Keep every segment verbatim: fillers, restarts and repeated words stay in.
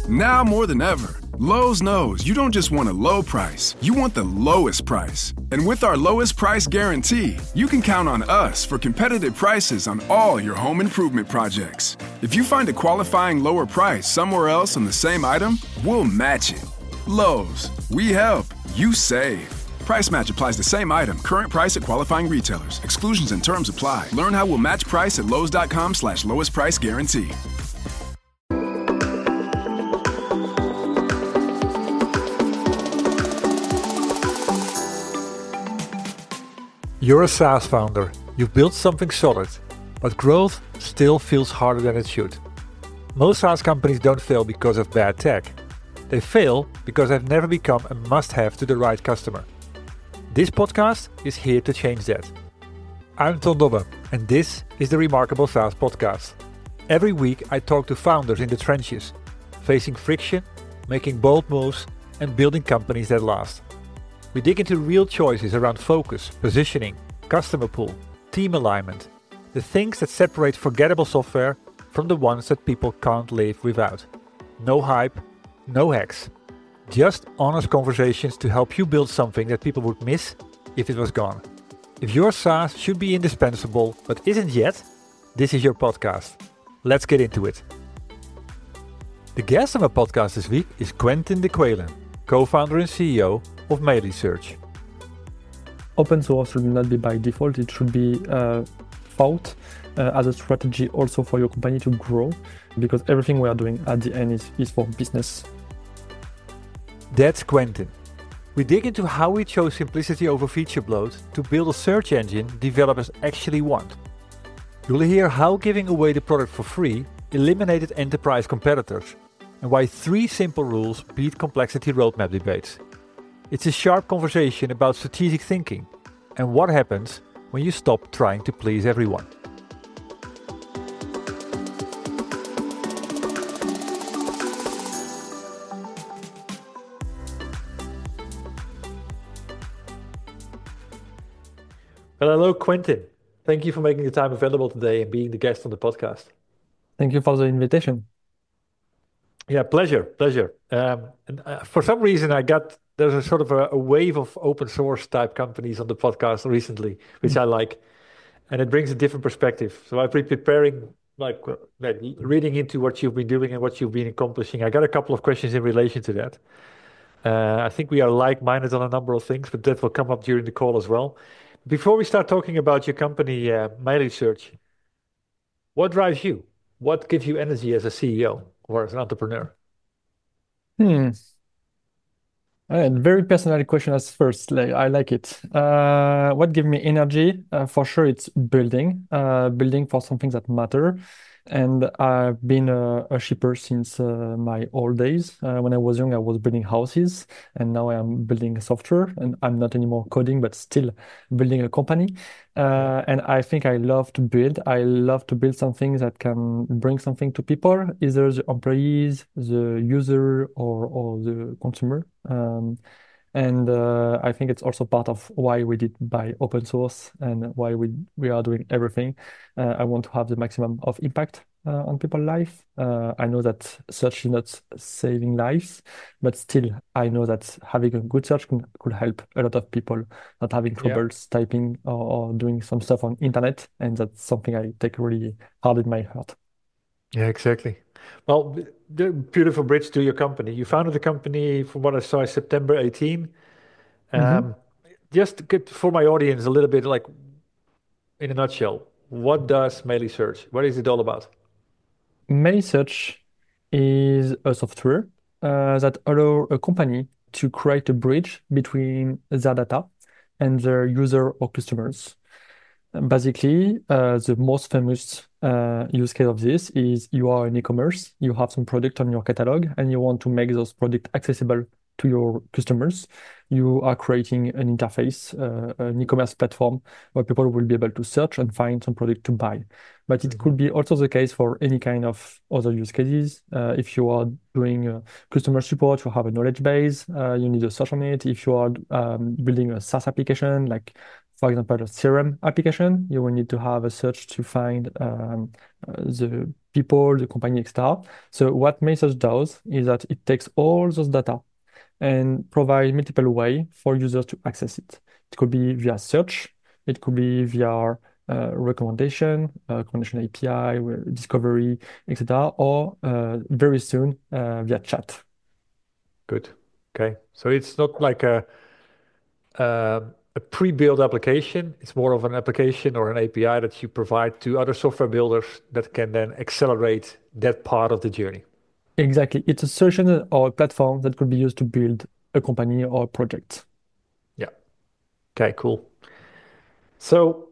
Now more than ever, Lowe's knows you don't just want a low price, you want the lowest price. And with our lowest price guarantee, you can count on us for competitive prices on all your home improvement projects. If you find a qualifying lower price somewhere else on the same item, we'll match it. Lowe's, we help, you save. Price match applies the same item, current price at qualifying retailers. Exclusions and terms apply. Learn how we'll match price at lowes.com slash lowest price guarantee. You're a SaaS founder, you've built something solid, but growth still feels harder than it should. Most SaaS companies don't fail because of bad tech. They fail because they've never become a must-have to the right customer. This podcast is here to change that. I'm Ton Dobbe, and this is the Remarkable SaaS Podcast. Every week I talk to founders in the trenches, facing friction, making bold moves, and building companies that last. We dig into real choices around focus, positioning, customer pool, team alignment, the things that separate forgettable software from the ones that people can't live without. No hype, no hacks. Just honest conversations to help you build something that people would miss if it was gone. If your SaaS should be indispensable but isn't yet, this is your podcast. Let's get into it. The guest on my podcast this week is Quentin de Qualen, co-founder and C E O of Mailysearch. Open source should not be by default. It should be uh, thought uh, as a strategy also for your company to grow, because everything we are doing at the end is, is for business. That's Quentin. We dig into how we chose simplicity over feature bloat to build a search engine developers actually want. You'll hear how giving away the product for free eliminated enterprise competitors, and why three simple rules beat complexity roadmap debates. It's a sharp conversation about strategic thinking and what happens when you stop trying to please everyone. Well, hello, Quentin. Thank you for making the time available today and being the guest on the podcast. Thank you for the invitation. Yeah, pleasure, pleasure. Um, and uh, for some reason, I got there's a sort of a, a wave of open source type companies on the podcast recently, which mm. I like, and it brings a different perspective. So I've been preparing, like, like reading into what you've been doing and what you've been accomplishing. I got a couple of questions in relation to that. Uh, I think we are like-minded on a number of things, but that will come up during the call as well. Before we start talking about your company, uh, Mailysearch, what drives you? What gives you energy as a C E O or as an entrepreneur? Hmm. Uh, very personal question as first. Like, I like it. Uh, what gives me energy? Uh, for sure, it's building. Uh, building for something that matter. And I've been a, a shipper since uh, my old days. Uh, when I was young, I was building houses, and now I am building software. And I'm not anymore coding, but still building a company. Uh, and I think I love to build. I love to build something that can bring something to people, either the employees, the user, or or the consumer. Um, and uh, I think it's also part of why we did buy open source and why we we are doing everything. Uh, I want to have the maximum of impact uh, on people's life. Uh, I know that search is not saving lives, but still, I know that having a good search can, could help a lot of people not having troubles yeah. typing or, or doing some stuff on internet, and that's something I take really hard in my heart. Yeah, exactly. Well, the beautiful bridge to your company. You founded the company, from what I saw, September eighteenth. Um, mm-hmm. Just to get for my audience a little bit, like, in a nutshell, what does Mailysearch? What is it all about? Mailysearch is a software uh, that allows a company to create a bridge between their data and their user or customers. Basically, uh, the most famous uh, use case of this is you are in e-commerce, you have some product on your catalog, and you want to make those products accessible to your customers. You are creating an interface, uh, an e-commerce platform where people will be able to search and find some product to buy. But it mm-hmm. could be also the case for any kind of other use cases. Uh, if you are doing uh, customer support, you have a knowledge base, uh, you need a search on it. If you are um, building a SaaS application, like for example, a C R M application, you will need to have a search to find um, uh, the people, the company, et cetera. So what Message does is that it takes all those data and provide multiple ways for users to access it. It could be via search, it could be via uh, recommendation, uh, recommendation A P I, discovery, et cetera, or uh, very soon uh, via chat. Good. Okay. So it's not like a um, a pre-built application. It's more of an application or an A P I that you provide to other software builders that can then accelerate that part of the journey. Exactly. It's a solution or a platform that could be used to build a company or a project. Yeah. Okay, cool. So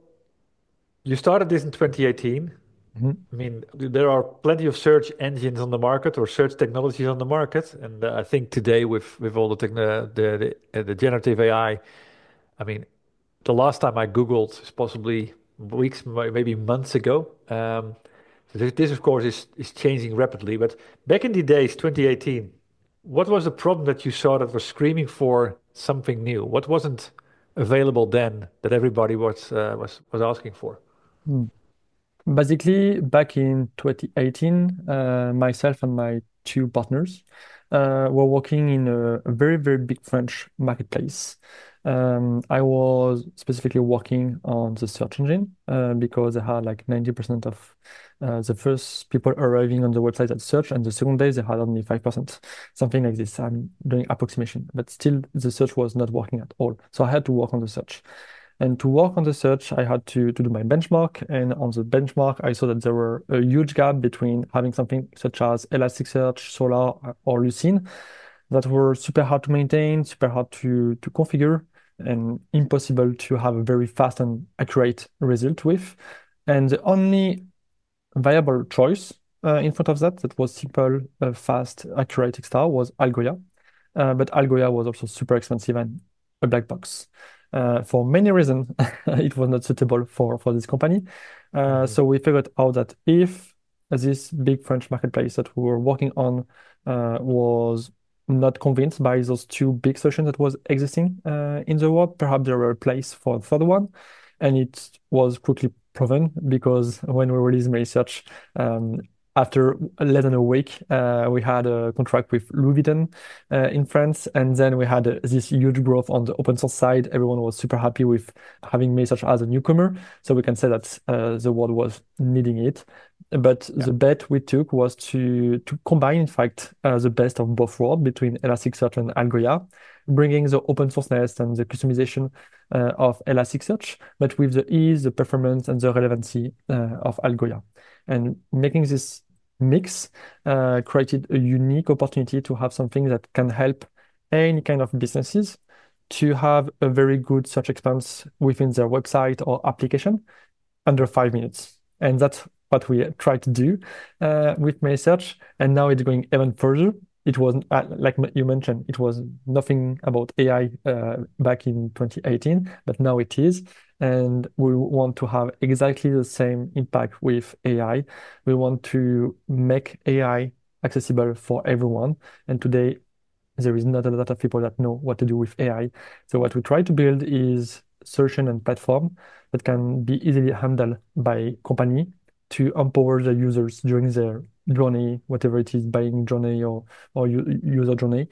you started this in twenty eighteen. Mhm. I mean, there are plenty of search engines on the market or search technologies on the market, and uh, I think today with with all the techno the the, uh, the generative A I, I I mean, the last time I Googled is possibly weeks, may- maybe months ago. Um, so this, this, of course, is is changing rapidly. But back in the days, twenty eighteen, what was the problem that you saw that was screaming for something new? What wasn't available then that everybody was uh, was was asking for? Mm. Basically, back in twenty eighteen, uh, myself and my two partners uh, were working in a, a very, very big French marketplace. Um, I was specifically working on the search engine uh, because I had like ninety percent of uh, the first people arriving on the website at search, and the second day they had only five percent, something like this. I'm doing approximation, but still the search was not working at all. So I had to work on the search. And to work on the search, I had to, to do my benchmark. And on the benchmark, I saw that there were a huge gap between having something such as Elasticsearch, Solr, or Lucene that were super hard to maintain, super hard to, to configure, and impossible to have a very fast and accurate result with. And the only viable choice uh, in front of that, that was simple, uh, fast, accurate, et cetera, was Algolia. Uh, but Algolia was also super expensive and a black box. Uh, for many reasons, it was not suitable for, for this company. Uh, Mhm. so we figured out that if this big French marketplace that we were working on uh, was not convinced by those two big solutions that was existing uh, in the world, perhaps there were a place for a third one. And it was quickly proven because when we released research, um, after less than a week, uh, we had a contract with Louis Vuitton uh, in France, and then we had uh, this huge growth on the open source side. Everyone was super happy with having Message as a newcomer, so we can say that uh, the world was needing it. But Yeah. the bet we took was to to combine, in fact, uh, the best of both worlds between Elasticsearch and Algolia, bringing the open sourceness and the customization uh, of Elasticsearch, but with the ease, the performance, and the relevancy uh, of Algolia. And making this mix uh, created a unique opportunity to have something that can help any kind of businesses to have a very good search experience within their website or application under five minutes. And that's what we try to do uh, with Message. And now it's going even further. It was, uh, like you mentioned, it was nothing about A I uh, back in twenty eighteen, but now it is. And we want to have exactly the same impact with A I. We want to make A I accessible for everyone. And today, there is not a lot of people that know what to do with A I. So what we try to build is solution and platform that can be easily handled by company to empower the users during their journey, whatever it is, buying journey or, or user journey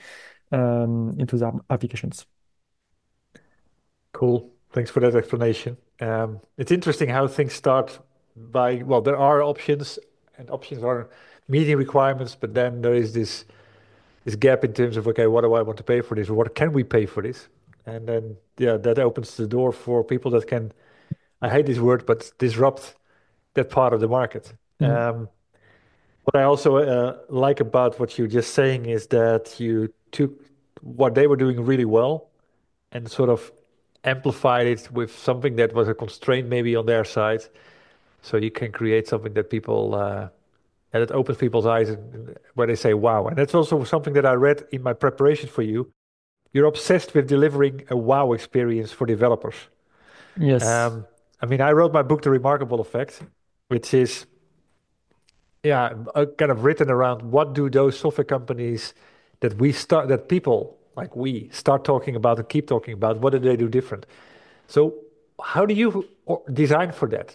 um, into their applications. Cool. Thanks for that explanation. Um, it's interesting how things start by, well, there are options, and options are meeting requirements, but then there is this this gap in terms of, okay, what do I want to pay for this, or what can we pay for this? And then, yeah, that opens the door for people that can, I hate this word, but disrupt that part of the market. Mhm. Um, what I also uh, like about what you're just saying is that you took what they were doing really well and sort of amplified it with something that was a constraint maybe on their side. So you can create something that people, uh, and it opens people's eyes and, and where they say, wow. And that's also something that I read in my preparation for you. You're obsessed with delivering a wow experience for developers. Yes. Um, I mean, I wrote my book, The Remarkable Effect, which is, yeah, uh, kind of written around what do those software companies that we start, that people like we start talking about and keep talking about, what do they do different? So how do you or- design for that?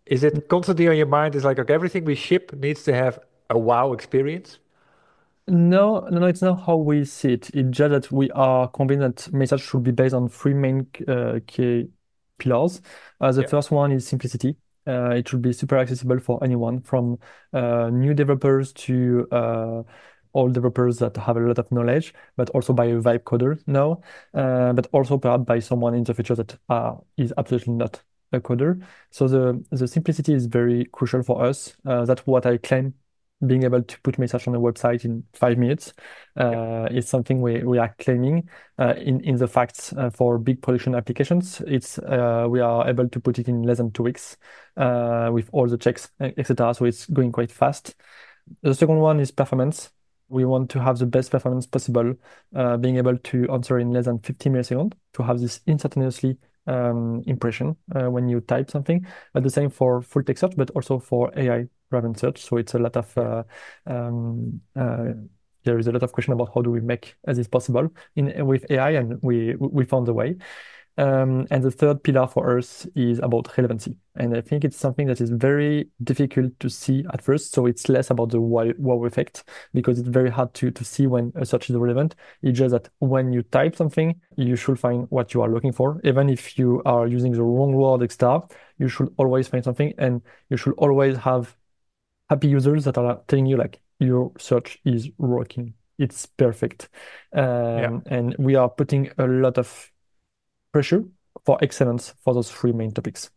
Is it constantly on your mind? Is like, okay, everything we ship needs to have a wow experience? No, no, no, it's not how we see it. It's just that we are convinced that message should be based on three main uh, key pillars. Uh, the Yeah. first one is simplicity. Uh, it should be super accessible for anyone, from uh, new developers to uh, all developers that have a lot of knowledge, but also by a vibe coder now, uh, but also perhaps by someone in the future that uh, is absolutely not a coder. So the the simplicity is very crucial for us. Uh, that's what I claim being able to put message on a website in five minutes Yeah. uh, is something we, we are claiming uh, in, in the facts uh, for big production applications. It's uh, we are able to put it in less than two weeks uh, with all the checks, et cetera. So it's going quite fast. The second one is performance. We want to have the best performance possible, uh, being able to answer in less than fifty milliseconds to have this instantaneously um, impression uh, when you type something. But the same for full text search, but also for A I-driven search. So it's a lot of Yeah. uh, um, uh, there is a lot of question about how do we make this possible in with A I, and we we found a way. Um, and the third pillar for us is about relevancy. And I think it's something that is very difficult to see at first. So it's less about the wow, wow effect because it's very hard to, to see when a search is relevant. It's just that when you type something, you should find what you are looking for. Even if you are using the wrong word, et cetera, you should always find something, and you should always have happy users that are telling you like your search is working. It's perfect. Yeah. Um, and we are putting a lot of pressure for excellence for those three main topics.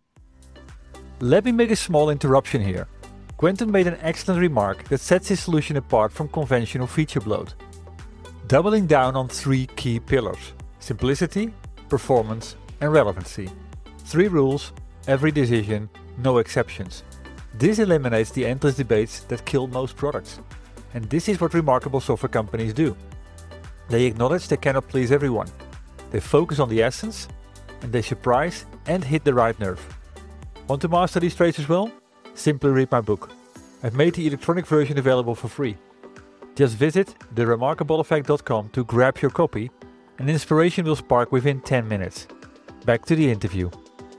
Let me make a small interruption here. Quentin made an excellent remark that sets his solution apart from conventional feature bloat. Doubling down on three key pillars: simplicity, performance, and relevancy. Three rules, every decision, no exceptions. This eliminates the endless debates that kill most products. And this is what remarkable software companies do. They acknowledge they cannot please everyone. They focus on the essence, and they surprise and hit the right nerve. Want to master these traits as well? Simply read my book. I've made the electronic version available for free. Just visit the remarkable effect dot com to grab your copy, and inspiration will spark within ten minutes. Back to the interview.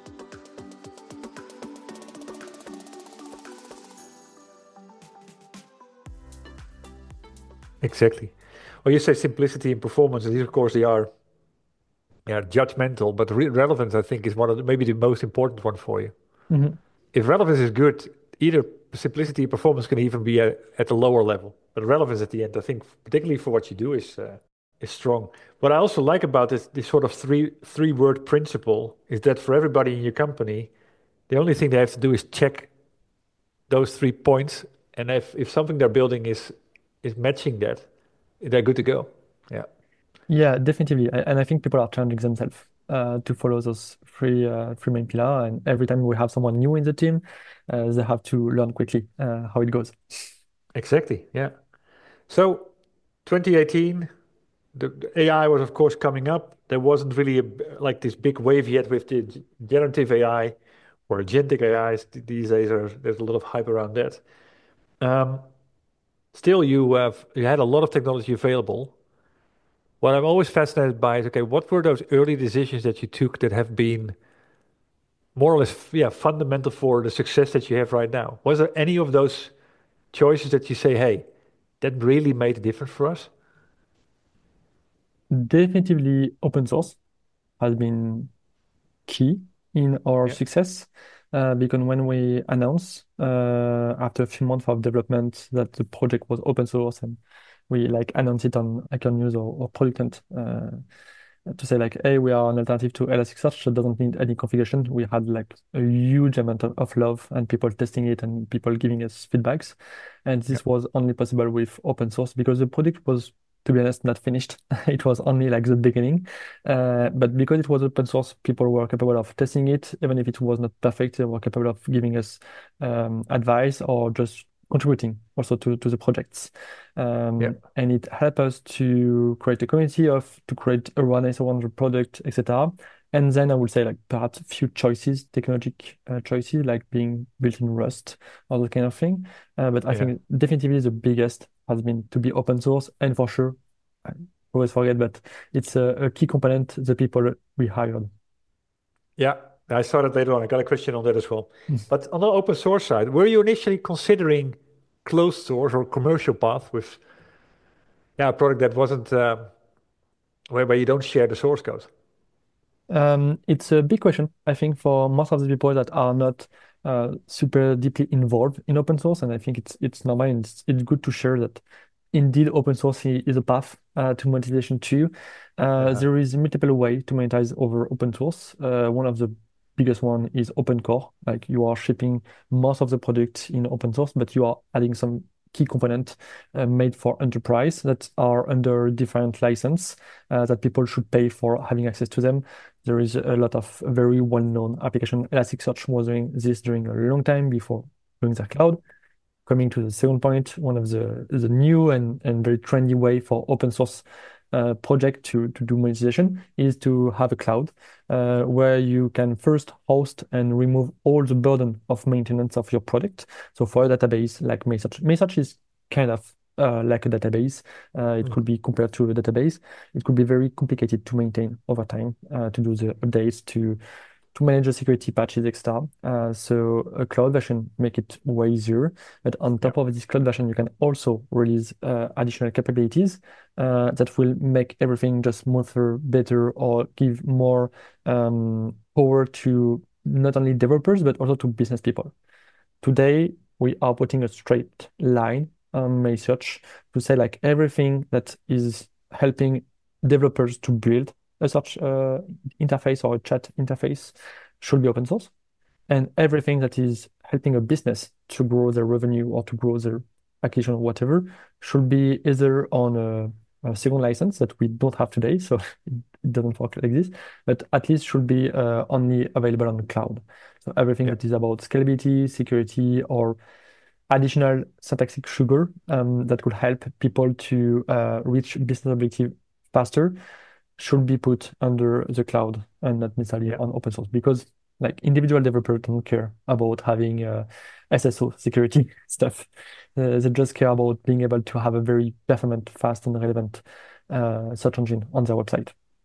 Exactly. Well, you say simplicity and performance, and these, of course, they are yeah, judgmental, but re- relevance, I think, is one of the, maybe the most important one for you. Mm-hmm. If relevance is good, either simplicity or performance can even be a, at a lower level. But relevance at the end, I think, particularly for what you do, is uh, is strong. What I also like about this, this sort of three three word principle is that for everybody in your company, the only thing they have to do is check those three points, and if if something they're building is is matching that, they're good to go. Yeah. Yeah, definitely. A- And I think people are challenging themselves uh, to follow those three uh, three main pillars. And every time we have someone new in the team, uh, they have to learn quickly uh, how it goes. Exactly. Yeah. So twenty eighteen, the, the A I was of course coming up. There wasn't really a, b- like this big wave yet with the g- generative A I or agentic A Is. Th- These days, are, there's a lot of hype around that. Um, Still, you have you had a lot of technology available. What I'm always fascinated by is, okay, what were those early decisions that you took that have been more or less, f- yeah, fundamental for the success that you have right now? Was there any of those choices that you say, hey, that really made a difference for us? Definitely, open source has been key in our Yeah, success uh, because when we announced uh, after a few months of development that the project was open source, and we like announced it on Hacker News or, or Product Hunt, uh, to say like, hey, we are an alternative to Elasticsearch that doesn't need any configuration. We had like a huge amount of, of love and people testing it and people giving us feedbacks. And yeah, this was only possible with open source because the product was, to be honest, not finished. It was only like the beginning. Uh, but because it was open source, people were capable of testing it. Even if it was not perfect, they were capable of giving us um, advice or just contributing also to, to the projects. yeah, Um, and it helped us to create a community of to create awareness around the product, et cetera. And then I would say like perhaps a few choices, technologic uh, choices like being built in Rust or that kind of thing. Uh, but I yeah. think definitely the biggest has been to be open source, and for sure, I always forget, but it's a, a key component, the people we hired. Yeah, I saw that later on. I got a question on that as well. Mm. But on the open source side, were you initially considering closed source or commercial path with yeah, a product that wasn't um, where, where you don't share the source code? Um, it's a big question, I think, for most of the people that are not uh, super deeply involved in open source. And I think it's it's normal and it's, it's good to share that indeed open source i- is a path uh, to monetization too. Uh, Uh-huh. there is multiple way to monetize over open source. Uh, one of the biggest one is open core. Like you are shipping most of the product in open source, but you are adding some key component uh, made for enterprise that are under different license uh, that people should pay for having access to them. There is a lot of very well-known application. Elasticsearch was doing this during a long time before going their cloud. Coming to the second point, one of the the new and, and very trendy way for open source uh, project to, to do monetization is to have a cloud uh, where you can first host and remove all the burden of maintenance of your product. So for a database like Message, Message is kind of uh, like a database. Uh, it Mm. could be compared to a database. It could be very complicated to maintain over time, uh, to do the updates, to to manage the security patches, et cetera. Uh, so a cloud version make it way easier. But on Yeah, top of this cloud version, you can also release uh, additional capabilities uh, that will make everything just smoother, better, or give more um, power to not only developers, but also to business people. Today, we are putting a straight line on my search to say like everything that is helping developers to build a search uh, interface or a chat interface should be open source. And everything that is helping a business to grow their revenue or to grow their application or whatever should be either on a, a second license that we don't have today, so it, it doesn't work like this, but at least should be uh, only available on the cloud. So everything yeah, that is about scalability, security, or additional syntactic sugar um, that could help people to uh, reach business objective faster should be put under the cloud and not necessarily yeah. on open source because like individual developers don't care about having uh, S S O security stuff. Uh, they just care about being able to have a very performant, fast, and relevant uh, search engine on their website.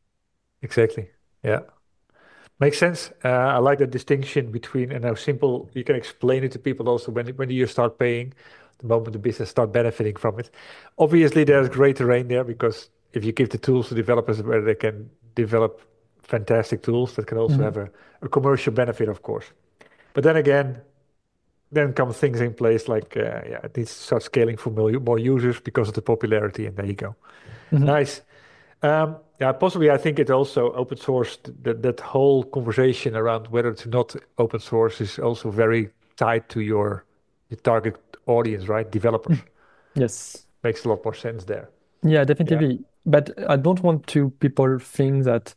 Exactly. Yeah. Makes sense. Uh, I like the distinction between and how simple you can explain it to people also when when you start paying, the moment the business start benefiting from it. Obviously, there's great terrain there because if you give the tools to developers where they can develop fantastic tools that can also have Mhm. a, a commercial benefit, of course. But then again, then come things in place like uh, yeah, it needs to start scaling for more, more users because of the popularity, and there you go. Mhm. Nice. Um, yeah, possibly. I think it also open source that that whole conversation around whether to not open source is also very tied to your your target audience, right? Developers. Yes. Makes a lot more sense there. Yeah, Yeah, definitely. But I don't want to people think that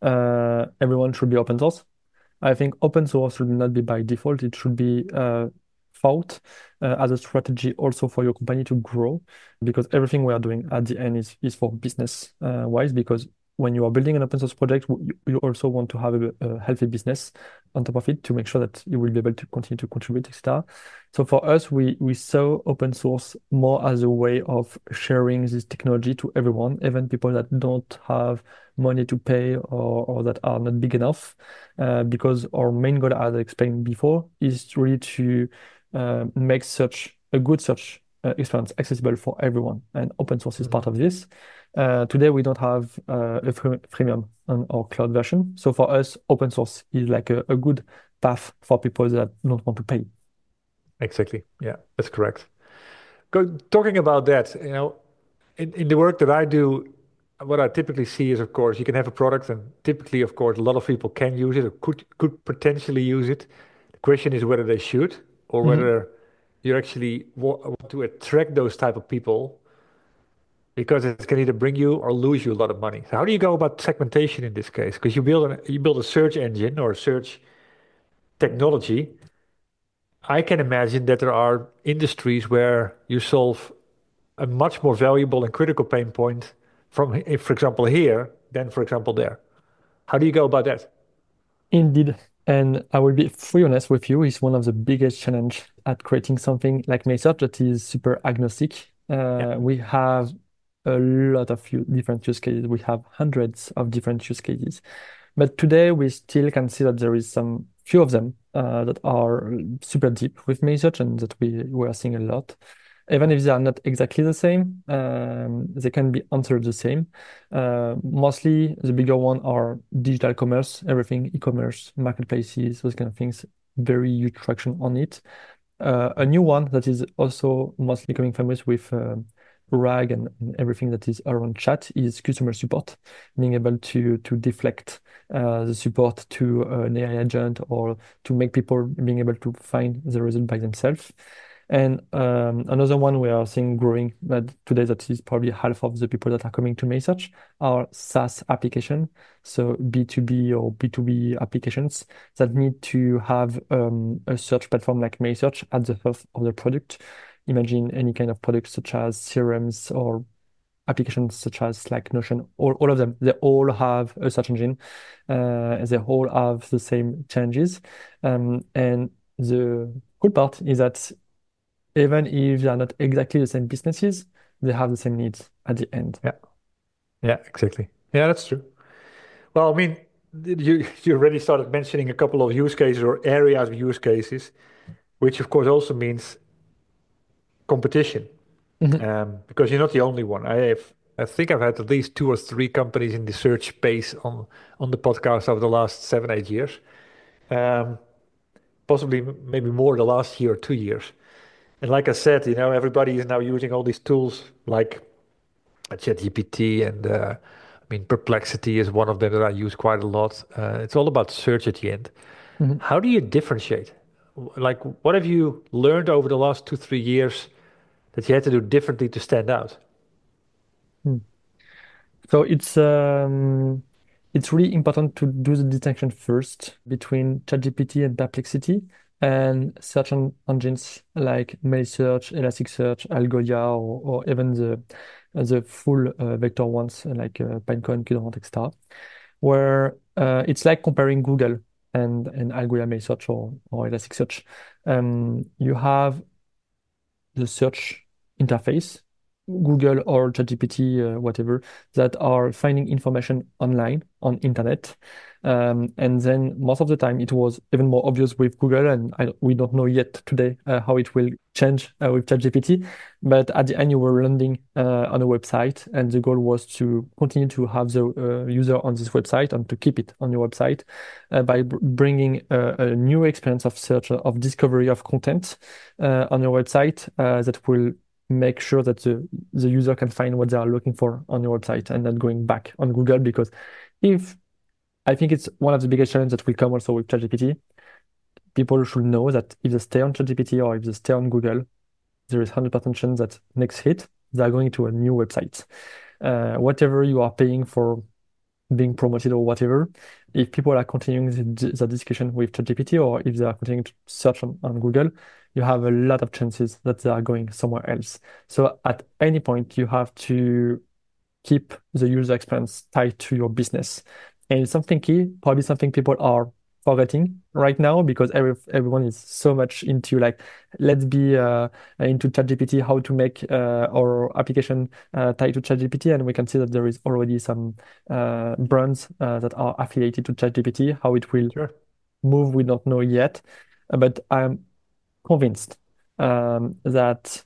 uh, everyone should be open source. I think open source should not be by default. It should be uh, thought uh, as a strategy also for your company to grow, because everything we are doing at the end is, is for business uh, wise. Because when you are building an open source project, w- you, you also want to have a, a healthy business on top of it to make sure that you will be able to continue to contribute, et cetera. So for us, we we saw open source more as a way of sharing this technology to everyone, even people that don't have money to pay or, or that are not big enough uh, because our main goal, as I explained before, is really to uh, make such a good search uh, experience accessible for everyone, and open source is hmm part of this. Uh, today, we don't have uh, a free freemium on our cloud version, so for us, open source is like a, a good path for people that don't want to pay. exactly. Yeah, that's correct. Go, talking about that, you know, in, in the work that I do, what I typically see is, of course, you can have a product, and typically, of course, a lot of people can use it or could could potentially use it. The question is whether they should or Mhm. whether you actually wa- want to attract those type of people because it can either bring you or lose you a lot of money. So how do you go about segmentation in this case? Because you build an, you build a search engine or a search technology. I can imagine that there are industries where you solve a much more valuable and critical pain point from, if, for example, here than, for example, there. How do you go about that? Indeed. And I will be fully honest with you, it's one of the biggest challenge at creating something like Message that is super agnostic. Yeah. Uh, we have a lot of u- different use cases. We have hundreds of different use cases. But today we still can see that there is some few of them uh, that are super deep with Manysearch and that we, we are seeing a lot. Even if they are not exactly the same, um, they can be answered the same. Uh, mostly the bigger one are digital commerce, everything, e-commerce, marketplaces, those kind of things, very huge traction on it. Uh, a new one that is also mostly becoming famous with uh, RAG and, and everything that is around chat is customer support, being able to to deflect uh, the support to an A I agent or to make people being able to find the result by themselves. And um, another one we are seeing growing uh, today that is probably half of the people that are coming to Manysearch are SaaS application, so B two B or B two B applications that need to have um, a search platform like Manysearch at the heart of the product. Imagine any kind of product such as C R Ms or applications such as Slack, Notion, all, all of them, they all have a search engine. Uh, they all have the same changes. Um, and the cool part is that even if they are not exactly the same businesses, they have the same needs at the end. Yeah, yeah, exactly. Yeah, that's true. Well, I mean, you you already started mentioning a couple of use cases or areas of use cases, which of course also means competition, Mhm. um, because you're not the only one. I have, I think I've had at least two or three companies in the search space on on the podcast over the last seven, eight years, um, possibly m- maybe more the last year or two years. And like I said, you know, everybody is now using all these tools like ChatGPT and uh, I mean, Perplexity is one of them that I use quite a lot. Uh, it's all about search at the end. Mhm. How do you differentiate? W- Like, what have you learned over the last two, three years that you had to do differently to stand out? Mm. So it's um, it's really important to do the distinction first between ChatGPT and Perplexity and search en- engines like Manysearch, Elasticsearch, Algolia, or, or even the the full uh, vector ones like uh, Pinecone, Qdot, et cetera, where uh, it's like comparing Google and and Algolia, Manysearch, or or Elasticsearch. Um, you have the search interface, Google or ChatGPT, uh, whatever, that are finding information online on internet. Um, and then most of the time it was even more obvious with Google, and I, we don't know yet today uh, how it will change uh, with ChatGPT. But at the end, you were landing uh, on a website, and the goal was to continue to have the uh, user on this website and to keep it on your website uh, by br- bringing a, a new experience of search, of discovery of content uh, on your website uh, that will make sure that the, the user can find what they are looking for on your website and not going back on Google. Because if I think it's one of the biggest challenges that will come also with ChatGPT, people should know that if they stay on ChatGPT or if they stay on Google, there is one hundred percent chance that next hit, they are going to a new website. Uh, whatever you are paying for being promoted or whatever, if people are continuing the, the discussion with ChatGPT or if they are continuing to search on, on Google, you have a lot of chances that they are going somewhere else. So at any point, you have to keep the user experience tied to your business. And it's something key, probably something people are forgetting right now because every, everyone is so much into like, let's be uh, into ChatGPT, how to make uh, our application uh, tied to ChatGPT. And we can see that there is already some uh, brands uh, that are affiliated to ChatGPT. How it will Sure. move, we don't know yet. Uh, But I'm convinced um, that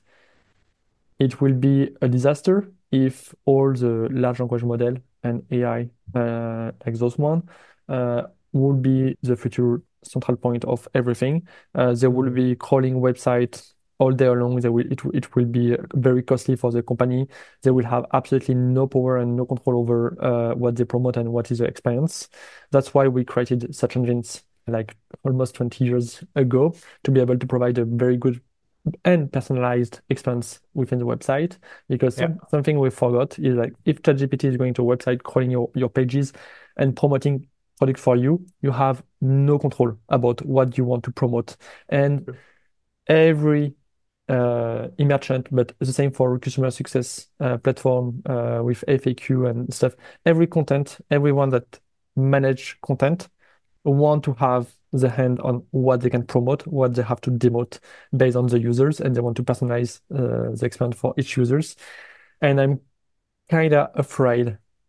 it will be a disaster if all the large language model and A I, uh, like those one, uh, will be the future central point of everything. Uh, they will be crawling websites all day long. They will, it, will- it will be very costly for the company. They will have absolutely no power and no control over uh, what they promote and what is the experience. That's why we created search engines like almost twenty years ago to be able to provide a very good and personalized experience within the website. Because Yeah. some, something we forgot is like if ChatGPT is going to a website, crawling your, your pages and promoting product for you, you have no control about what you want to promote. And Sure. every uh, merchant, but the same for customer success uh, platform uh, with F A Q and stuff. Every content, everyone that manage content want to have the hand on what they can promote, what they have to demote based on the users, and they want to personalize uh, the experience for each users. And I'm kind of afraid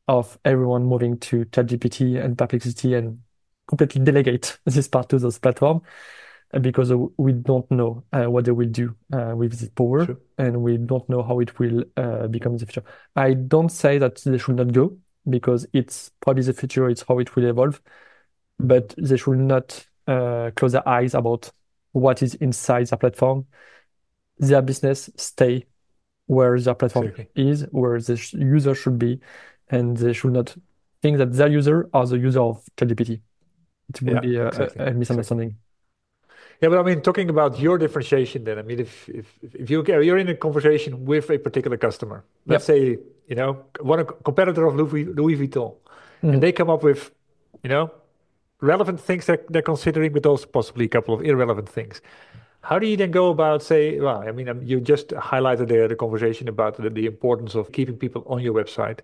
of everyone moving to ChatGPT and Perplexity and completely delegate this part to those platforms uh, because uh, we don't know uh, what they will do uh, with this power, True. and we don't know how it will uh, become in the future. I don't say that they should not go because it's probably the future, it's how it will evolve, Mhm. but they should not uh, close their eyes about what is inside their platform. Their business stay where their platform Exactly. is, where the sh- user should be, and they should not think that their user are the user of ChatGPT. It would Yeah, be a, exactly. a, a Exactly. misunderstanding. Yeah, but I mean, talking about your differentiation then, I mean, if if if you you're in a conversation with a particular customer, let's Yep. say, you know, one a competitor of Louis Louis Vuitton, and Mhm. they come up with, you know, relevant things that they're considering, but also possibly a couple of irrelevant things. How do you then go about, say, well, I mean, um, you just highlighted there the conversation about the, the importance of keeping people on your website.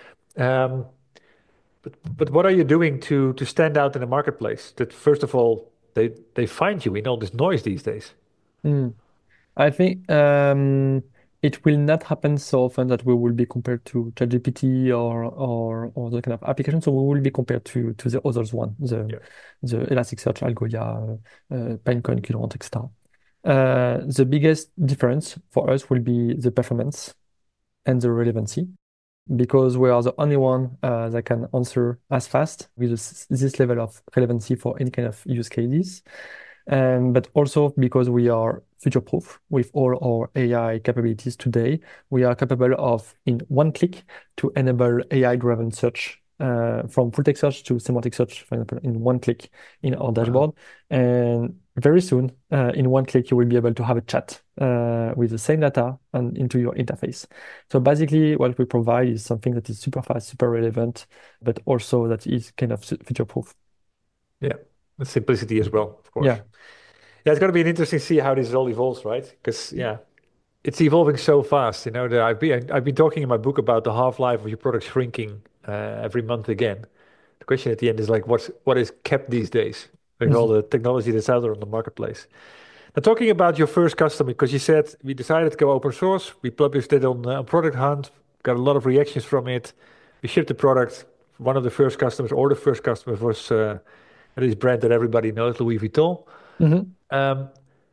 Um, but but what are you doing to to stand out in the marketplace? That first of all, they they find you in all this noise these days. Mm. I think um, it will not happen so often that we will be compared to ChatGPT or or or the kind of application. So we will be compared to to the others one, the Yeah. the Elasticsearch, Algolia, uh, uh, Pinecone, Qlient, et cetera. Uh, the biggest difference for us will be the performance and the relevancy, because we are the only one uh, that can answer as fast with this, this level of relevancy for any kind of use cases. Um, but also because we are future-proof with all our A I capabilities today, we are capable of, in one click, to enable A I-driven search uh, from full text search to semantic search, for example, in one click in our Wow. dashboard. And very soon, uh, in one click, you will be able to have a chat uh, with the same data and into your interface. So basically, what we provide is something that is super fast, super relevant, but also that is kind of future-proof. Yeah. The simplicity as well, of course. Yeah. Yeah, it's going to be interesting to see how this all evolves, right? Because yeah, it's evolving so fast. You know, that I've been I've been talking in my book about the half-life of your product shrinking uh, every month again. The question at the end is like, what's what is kept these days with all Mhm. the technology that's out there on the marketplace? Now, talking about your first customer, because you said we decided to go open source, we published it on, uh, on Product Hunt, got a lot of reactions from it. We shipped the product. One of the first customers, or the first customer, was uh, this brand that everybody knows, Louis Vuitton. Mhm. Um,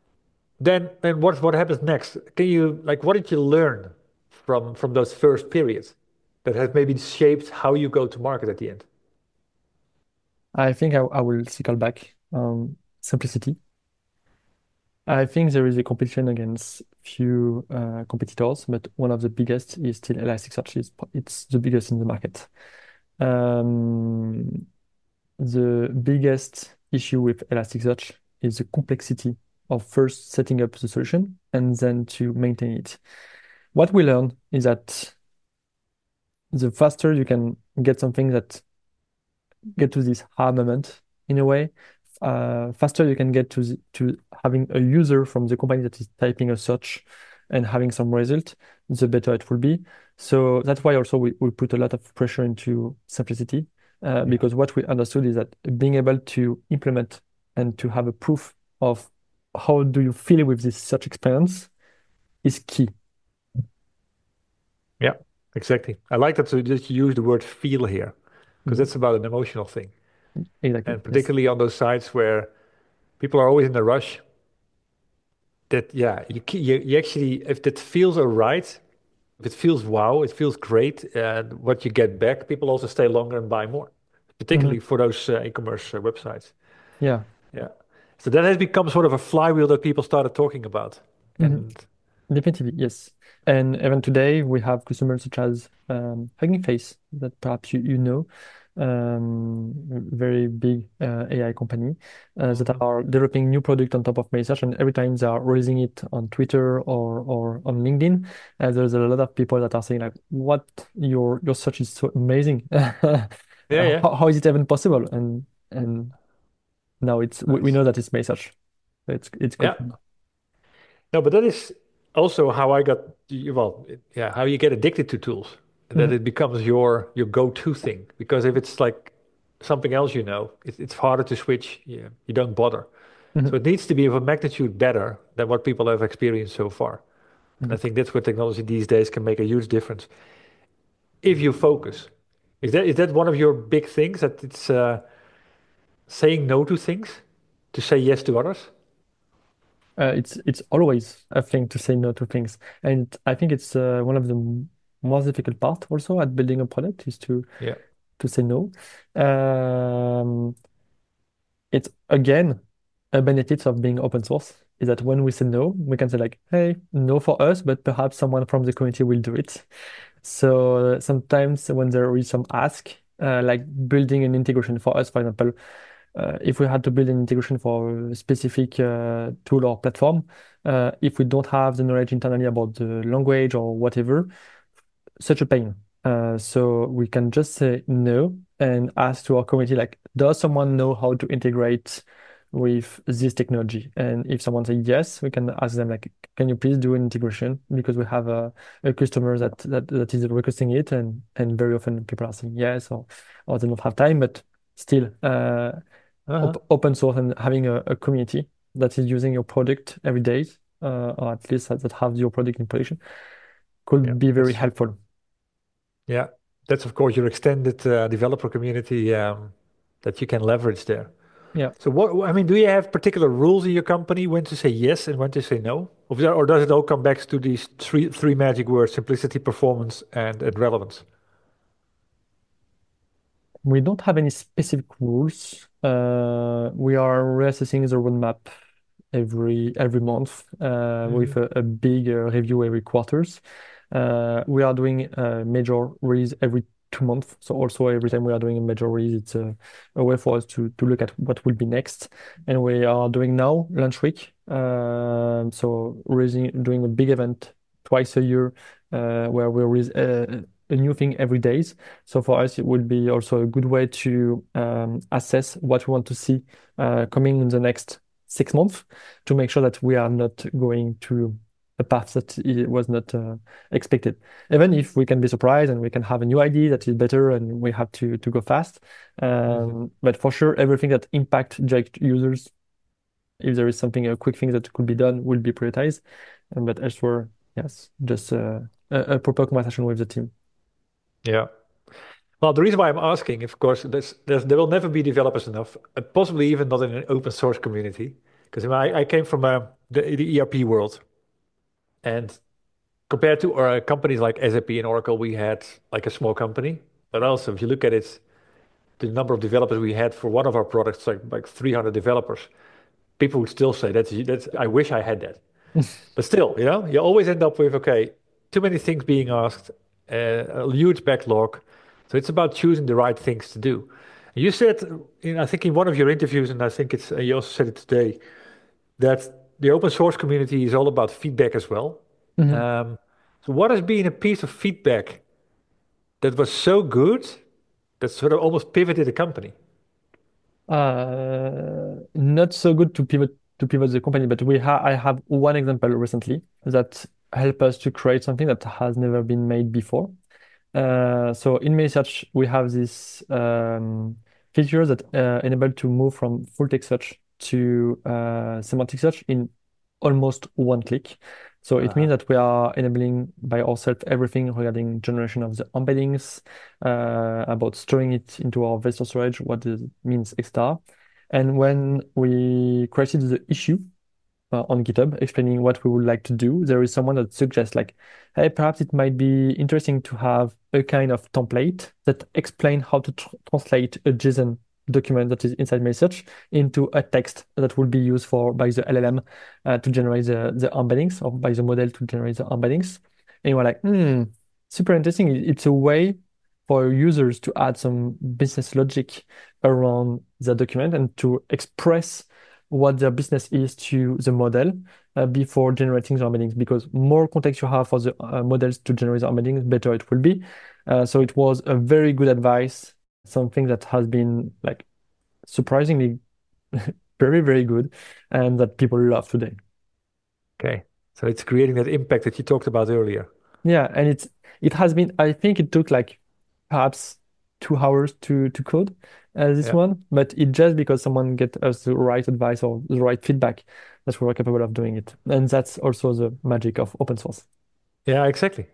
then, then what what happens next? Can you like what did you learn from from those first periods that has maybe shaped how you go to market at the end? I think I, I will circle back on simplicity. I think there is a competition against few uh, competitors, but one of the biggest is still Elasticsearch. It's, it's the biggest in the market. Um, the biggest issue with Elasticsearch is the complexity of first setting up the solution and then to maintain it. What we learn is that the faster you can get something that get to this aha moment in a way, uh, faster you can get to the, to having a user from the company that is typing a search and having some result, the better it will be. So that's why also we, we put a lot of pressure into simplicity, uh, Yeah. because what we understood is that being able to implement and to have a proof of how do you feel with this search experience is key. Yeah, exactly. I like that you just use the word feel here because Mhm. that's about an emotional thing. Exactly. And Yes. particularly on those sites where people are always in a rush, that yeah, you, ke- you, you actually, if that feels all right, if it feels wow, it feels great, and what you get back, people also stay longer and buy more, particularly Mhm. for those uh, e-commerce uh, websites. Yeah. Yeah. So that has become sort of a flywheel that people started talking about. Mhm. And Definitely, yes. And even today, we have customers such as um, Hugging Face, that perhaps you, you know, um, very big uh, A I company uh, that Mhm. are developing new product on top of Metasearch, and every time they are releasing it on Twitter or or on LinkedIn, uh, there's a lot of people that are saying like, "What your your search is so amazing! Yeah, Uh, yeah. how, how is it even possible?" And and now it's we, we Nice. know that it's Metasearch. It's it's Yeah. confirmed. No, but that is also how I got, well, it- yeah, how you get addicted to tools, that Mhm. it becomes your your go-to thing. Because if it's like something else, you know, it, it's harder to switch. Yeah, you don't bother. So Mhm. it needs to be of a magnitude better than what people have experienced so far. And I Mhm. think that's where technology these days can make a huge difference if you focus. Is that is that one of your big things that it's uh, saying no to things to say yes to others? Uh, it's it's always a thing to say no to things, and I think it's uh, one of the m- most difficult part also at building a product is to Yeah. to say no. Um, it's again a benefit of being open source is that when we say no, we can say like, hey, no for us, but perhaps someone from the community will do it. So uh, sometimes when there is some ask, uh, like building an integration for us, for example, uh, if we had to build an integration for a specific uh, tool or platform, uh, if we don't have the knowledge internally about the language or whatever, such a pain. Uh, so we can just say no and ask to our community, like, does someone know how to integrate with this technology? And if someone says yes, we can ask them, like, can you please do an integration? Because we have a, a customer that, that that is requesting it, and and very often people are saying yes, or or they don't have time, but still, uh, Uh-huh. op open source and having a, a community that is using your product every day, uh, or at least that, that have your product in production, Yeah, could be that's very true. helpful. Yeah, that's of course your extended uh, developer community um, that you can leverage there. Yeah. So what, I mean, do you have particular rules in your company when to say yes and when to say no? Or, does- or does it all come back to these three three magic words: simplicity, performance, and, and relevance? We don't have any specific rules. Uh, we are reassessing the roadmap every every month uh, with Hmm. a, a big uh, review every quarters. Uh, we are doing a major release every two months. So also every time we are doing a major release, it's a, a way for us to to look at what will be next. And we are doing now launch week. Um, so raising doing a big event twice a year uh, where we release a, a new thing every day. So for us, it would be also a good way to um, assess what we want to see uh, coming in the next six months to make sure that we are not going to a path that it was not uh, expected. Even if we can be surprised and we can have a new idea that is better and we have to to go fast. Hmm. Um, but for sure, everything that impact direct users, if there is something, a quick thing that could be done, will be prioritized. Um, but elsewhere, yes, just uh, a, a proper conversation with the team. Yeah. Well, the reason why I'm asking, of course, there's, there's, there will never be developers enough, uh, possibly even not in an open source community. Because I, I came from uh, the, the E R P world, and compared to uh, companies like S A P and Oracle, we had like a small company. But also, if you look at it, the number of developers we had for one of our products, like like three hundred developers, people would still say that's that's. I wish I had that. But still, you know, you always end up with okay, too many things being asked, uh, a huge backlog. So it's about choosing the right things to do. You said, in, I think in one of your interviews, and I think it's uh, you also said it today, that the open source community is all about feedback as well. Mhm. Um, so what has been a piece of feedback that was so good that sort of almost pivoted the company? Uh, not so good to pivot to pivot the company, but we ha I have one example recently that helped us to create something that has never been made before. Uh, so in Minisearch, we have this um, feature that uh, enable to move from full text search to uh, semantic search in almost one click. So it means Uh-huh. that we are enabling by ourselves everything regarding generation of the embeddings, uh, about storing it into our vector storage, what it means, et cetera. And when we created the issue uh, on GitHub explaining what we would like to do, there is someone that suggests like, hey, perhaps it might be interesting to have a kind of template that explain how to tr translate a JSON document that is inside message into a text that will be used for by the L L M uh, to generate the, the embeddings, or by the model to generate the embeddings. And you're like, hmm, super interesting. It's a way for users to add some business logic around the document and to express what their business is to the model uh, before generating the embeddings. Because more context you have for the uh, models to generate the embeddings, better it will be. Uh, so it was a very good advice, something that has been like surprisingly very, very good, and that people love today. Okay. So it's creating that impact that you talked about earlier. Yeah, and it's it has been, I think it took like perhaps two hours to to code uh, this Yeah. one, but it just because someone get us the right advice or the right feedback that we were capable of doing it. And that's also the magic of open source. Yeah, exactly. Yeah.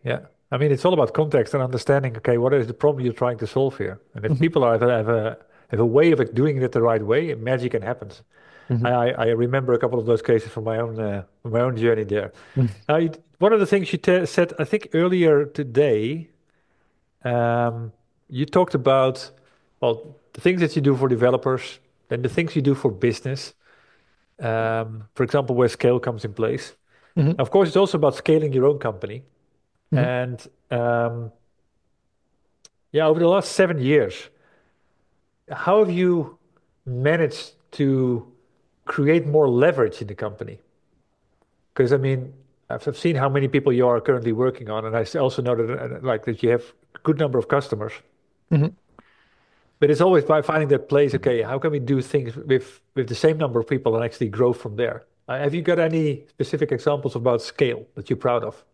I mean, it's all about context and understanding, okay, what is the problem you're trying to solve here? And if Mhm, people are, have a, have a, have a way of it doing it the right way, magic can happen. I, mhm, I I remember a couple of those cases from my own uh, from my own journey there. mhm, Now, you- one of the things you te said, I think earlier today, um, you talked about, well, the things that you do for developers, then the things you do for business. Um, for example, where scale comes in place. mhm, Of course, it's also about scaling your own company. mhm. And um, yeah, over the last seven years, how have you managed to create more leverage in the company? Because I mean, I've I've seen how many people you are currently working on, and I s- also know that uh, like that you have a good number of customers. Mhm. But it's always by finding that place. Okay, how can we do things with with the same number of people and actually grow from there? Uh, have you got any specific examples about scale that you're proud of?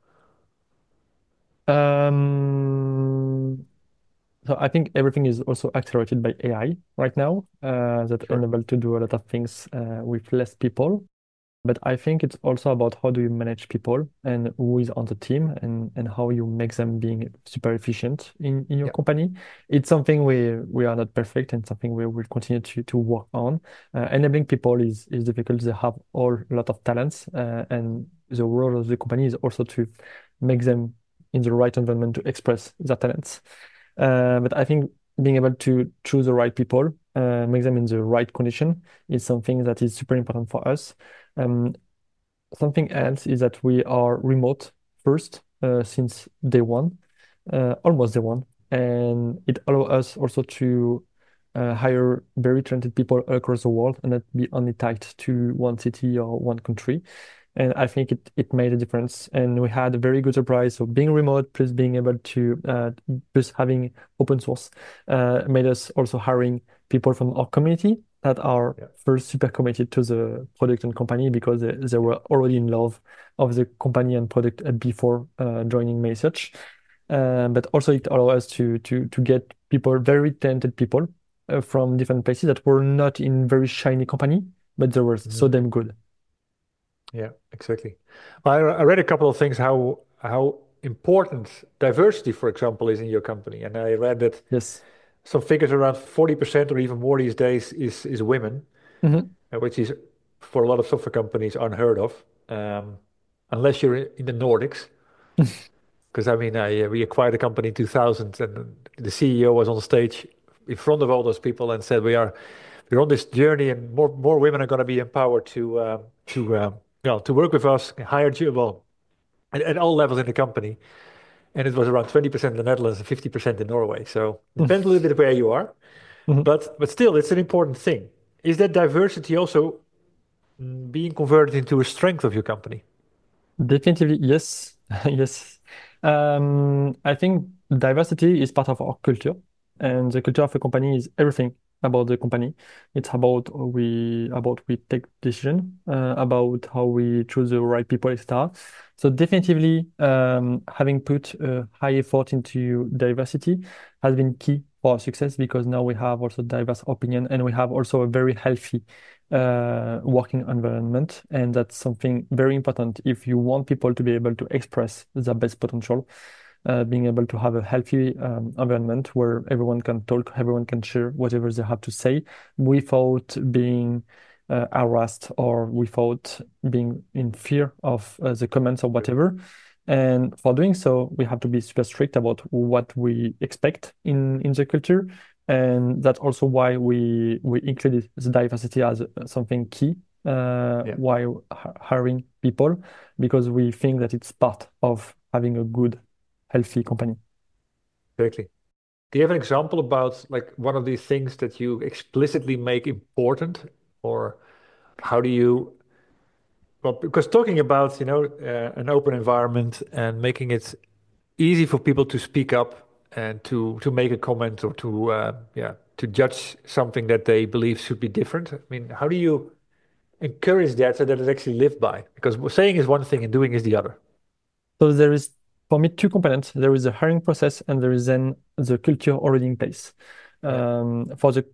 Um, so I think everything is also accelerated by A I right now, uh, that Sure. enable to do a lot of things uh, with less people. But I think it's also about how do you manage people and who is on the team and, and how you make them being super efficient in, in your Yeah. company. It's something we we are not perfect and something we will continue to, to work on. Uh, enabling people is, is difficult. They have all a lot of talents, uh, and the role of the company is also to make them in the right environment to express their talents. Uh, but I think being able to choose the right people, uh, make them in the right condition is something that is super important for us. Um, Something else is that we are remote first uh, since day one, uh, almost day one, and it allows us also to uh, hire very talented people across the world and not be only tied to one city or one country. And I think it, it made a difference. And we had a very good surprise. So being remote plus being able to uh, plus having open source uh, made us also hiring people from our community that are Yeah. first super committed to the product and company because they, they were already in love of the company and product uh, before uh, joining Message. Uh, but also it allows us to to to get people, very talented people uh, from different places that were not in very shiny company, but they were so Mhm. damn good. Yeah, exactly. Well, I, I read a couple of things how how important diversity, for example, is in your company, and I read that Yes. some figures around forty percent or even more these days is is women, Hmm. uh, which is for a lot of software companies unheard of, um, unless you're in the Nordics. Because I mean, I, uh, we acquired a company in two thousand, and the C E O was on stage in front of all those people and said, "We are we're on this journey, and more more women are going to be empowered to um, to um, you know to work with us, hire you well at, at all levels in the company." And it was around twenty percent in the Netherlands and fifty percent in Norway. So depends a little bit where you are, but but still, it's an important thing. Is that diversity also mm, being converted into a strength of your company? Definitely, yes. Yes. Um, I think diversity is part of our culture, and the culture of a company is everything about the company. It's about how we about we take decision, uh, about how we choose the right people, et cetera. So definitely, um, having put a high effort into diversity has been key for our success because now we have also diverse opinion and we have also a very healthy uh, working environment. And that's something very important if you want people to be able to express their best potential. Uh, being able to have a healthy um, environment where everyone can talk, everyone can share whatever they have to say without being uh, harassed or without being in fear of uh, the comments or whatever. And for doing so, we have to be super strict about what we expect in, in the culture, and that's also why we we included the diversity as uh, something key uh, Yeah, while h- hiring people, because we think that it's part of having a good, healthy company. exactly. Do you have an example about like one of these things that you explicitly make important, or how do you, well, because talking about, you know, uh, an open environment and making it easy for people to speak up and to to make a comment or to uh, yeah, to judge something that they believe should be different. I mean, how do you encourage that so that it's actually lived by? Because saying is one thing and doing is the other. So there is, for me, two components. There is the hiring process, and there is then the culture already in place. Yeah. Um, for the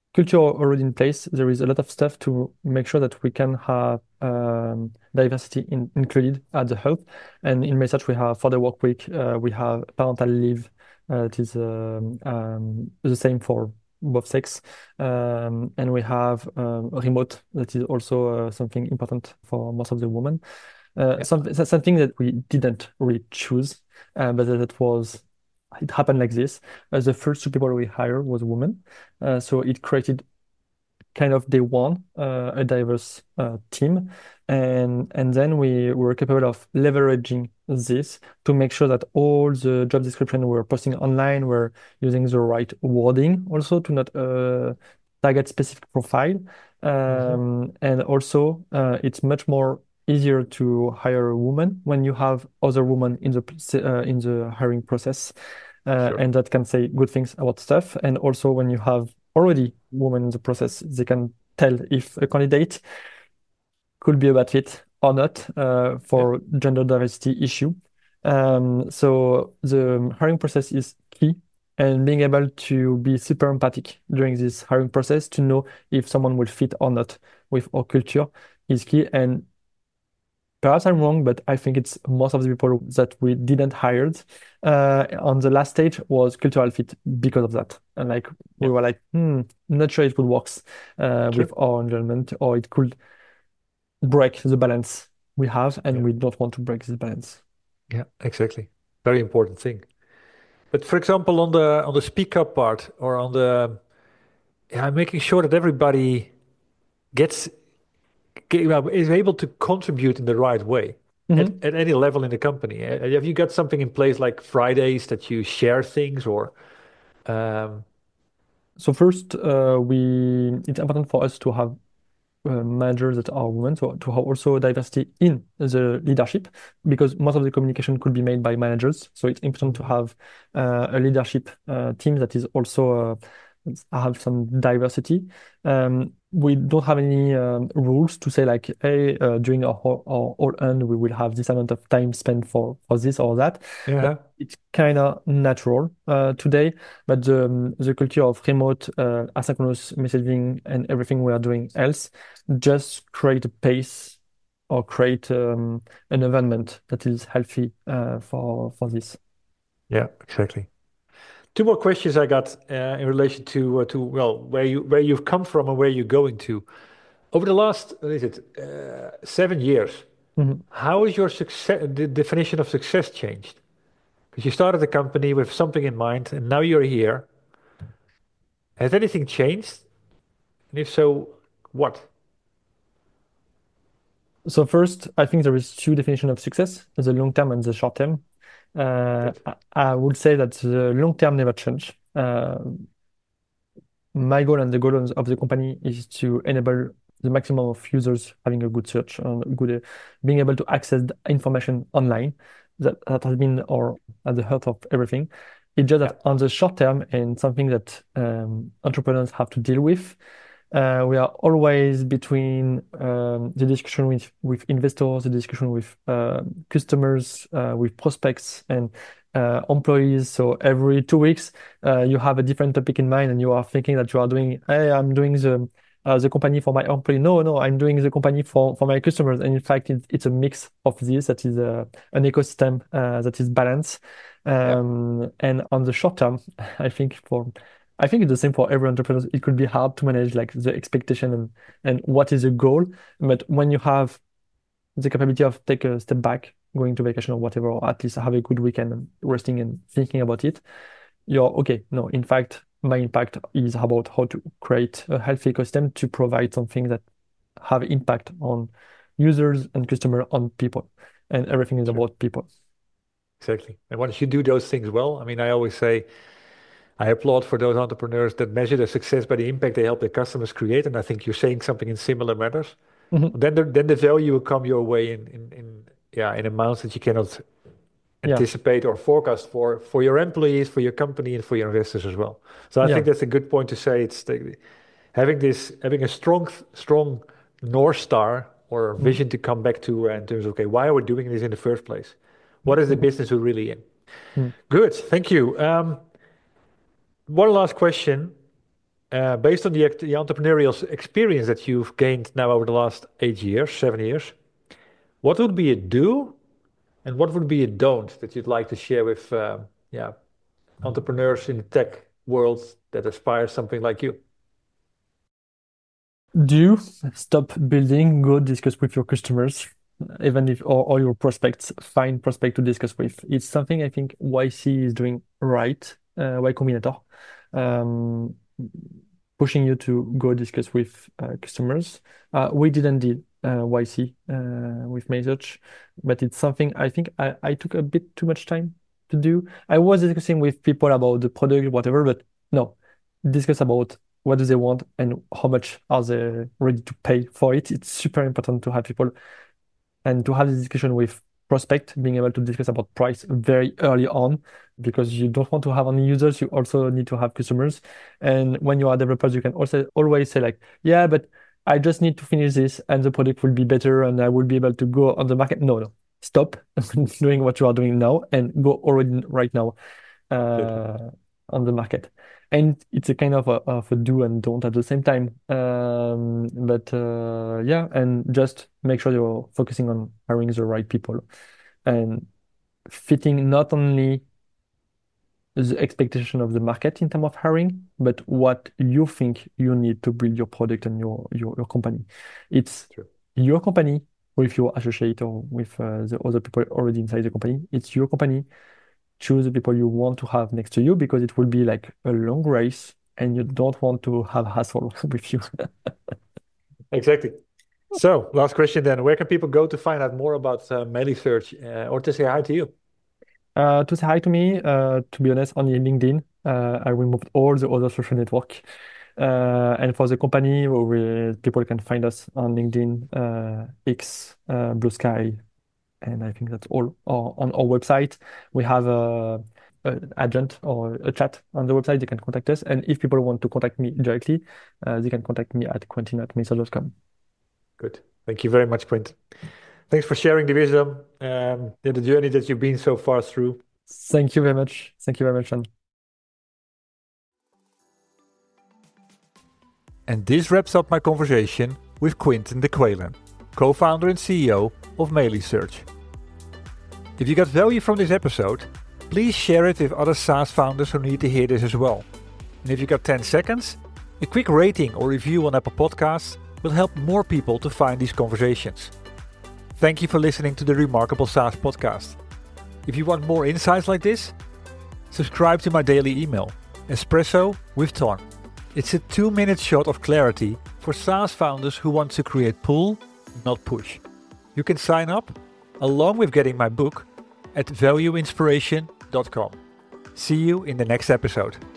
culture already in place. There is a lot of stuff to make sure that we can have um, diversity in, included at the hub. And in Message, we have for the work week, uh, we have parental leave. Uh, it is um, um, the same for both sex. Um, and we have um, remote, that is also uh, something important for most of the women. Uh, Yeah, some, something that we didn't really choose, uh, but that was it happened like this. Uh, the first two people we hired was a woman, uh, so it created kind of day one uh, a diverse uh, team, and and then we were capable of leveraging this to make sure that all the job description we're posting online were using the right wording, also to not uh, target specific profile, hmm, um, and also uh, it's much more easier to hire a woman when you have other women in the uh, in the hiring process, uh, sure. and that can say good things about stuff. And also when you have already women in the process, they can tell if a candidate could be a bad fit or not uh, Yeah, for gender diversity issue. Um, so the hiring process is key, and being able to be super empathic during this hiring process to know if someone will fit or not with our culture is key. And perhaps I'm wrong, but I think it's most of the people that we didn't hire uh, on the last stage was cultural fit because of that. And like we yeah, were like, hmm, not sure it would work uh, sure. with our environment, or it could break the balance we have, and Yeah, we don't want to break this balance. yeah, exactly. Very important thing. But for example, on the on the speak up part or on the yeah, making sure that everybody gets ge- well, is able to contribute in the right way at, Mhm. at any level in the company. Uh, Have you got something in place like Fridays that you share things or um, So first, uh, we it's important for us to have uh, managers that are women, so to have also diversity in the leadership, because most of the communication could be made by managers. So it's important to Mhm. have uh, a leadership uh, team that is also uh, have some diversity. Um, we don't have any um, rules to say like, hey, uh, during our, whole- our all end, we will have this amount of time spent for for this or that. But Yeah, it's kind of natural uh, today. But the, um, the culture of remote uh, asynchronous messaging and everything we are doing else just create a pace or create um, an environment that is healthy uh, for for this. yeah, exactly. Two more questions I got uh, in relation to uh, to well where you where you've come from and where you're going to. Over the last, what is it, uh, seven years, Mhm. how has your success, the definition of success changed? Because you started the company with something in mind, and now you're here. Has anything changed? And if so, what? So first, I think there is two definitions of success: the long term and the short term. Uh, Good. I, I would say that the long term never change. Uh, my goal and the goal of the company is to enable the maximum of users having a good search and good uh, being able to access the information online. That, that has been our at the heart of everything. It's just Yeah, that on the short term and something that um, entrepreneurs have to deal with, uh, we are always between um, the discussion with, with investors, the discussion with uh, customers, uh, with prospects and uh, employees. So every two weeks, uh, you have a different topic in mind, and you are thinking that you are doing, hey, I'm doing the uh, the company for my employee. No, no, I'm doing the company for for my customers. And in fact, it, it's a mix of this that is uh, an ecosystem uh, that is balanced. yeah, Um, and on the short term, I think for I think it's the same for every entrepreneur. It could be hard to manage like the expectation and and what is the goal. But when you have the capability of take a step back, going to vacation or whatever, or at least have a good weekend and resting and thinking about it, you're okay. No, in fact, my impact is about how to create a healthy ecosystem to provide something that have impact on users and customer on people. And everything is sure. about people. Exactly. And once you do those things well, I mean, I always say I applaud for those entrepreneurs that measure their success by the impact they help their customers create. And I think you're saying something in similar matters. Mhm. Then the, then the value will come your way in, in, in yeah, in amounts that you cannot Yeah, anticipate or forecast for for your employees, for your company, and for your investors as well. So I yeah. think that's a good point to say. It's the, having this having a strong strong North Star or Mhm. vision to come back to uh, in terms of okay, why are we doing this in the first place? What is the Mhm. business we're really in? Mhm. Good, thank you. Um, one last question. uh, based on the, the entrepreneurial experience that you've gained now over the last eight years, seven years, what would be a do and what would be a don't that you'd like to share with uh, yeah, entrepreneurs in the tech world that aspire something like you? Do stop building, go discuss with your customers, even if or, or your prospects, find prospect to discuss with. It's something I think Y C is doing right, uh, Y Combinator, um, pushing you to go discuss with uh, customers. Uh, we didn't do uh, Y C uh, with Maisearch, but it's something I think I, I took a bit too much time to do. I was discussing with people about the product, whatever, but no, discuss about what do they want and how much are they ready to pay for it. It's super important to have people and to have this discussion with prospect, being able to discuss about price very early on, because you don't want to have only users, you also need to have customers. And when you are developers, you can also always say like, yeah, but I just need to finish this and the product will be better and I will be able to go on the market. No, no, stop doing what you are doing now and go already right now uh, on the market. And it's a kind of a, of a do and don't at the same time. Um, but uh, yeah, and just make sure you're focusing on hiring the right people and fitting not only the expectation of the market in terms of hiring, but what you think you need to build your product and your your, your company. It's True. Your company with your associate or with uh, the other people already inside the company. It's your company. Choose the people you want to have next to you because it will be like a long race and you don't want to have hassle with you. Exactly. So, last question then. Where can people go to find out more about uh, Mailysearch uh, or to say hi to you? Uh, to say hi to me, uh, to be honest, only LinkedIn. Uh, I removed all the other social network. Uh, and for the company, we, people can find us on LinkedIn, uh, X, uh, Blue Sky, and I think that's all. Or on our website, we have a, an agent or a chat on the website. They can contact us. And if people want to contact me directly, uh, they can contact me at quentin at maisearch dot com. Good. Thank you very much, Quentin. Thanks for sharing the wisdom, um, the journey that you've been so far through. Thank you very much. Thank you very much, Sean. And this wraps up my conversation with Quentin de Qualen, co-founder and C E O of Mailysearch. If you got value from this episode, please share it with other SaaS founders who need to hear this as well. And if you got ten seconds, a quick rating or review on Apple Podcasts will help more people to find these conversations. Thank you for listening to the Remarkable SaaS podcast. If you want more insights like this, subscribe to my daily email, Espresso with Ton. It's a two-minute shot of clarity for SaaS founders who want to create pull, not push. You can sign up, along with getting my book, at value inspiration dot com. See you in the next episode.